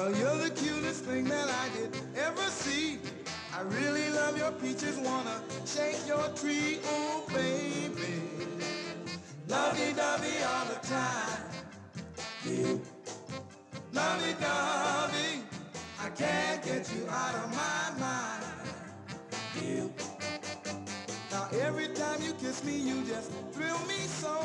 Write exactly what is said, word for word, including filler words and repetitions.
Well, you're the cutest thing that I did ever see. I really love your peaches, wanna shake your tree, oh baby. Lovey-dovey all the time. You lovey-dovey, I can't get you out of my mind. You. Now every time you kiss me, you just thrill me so.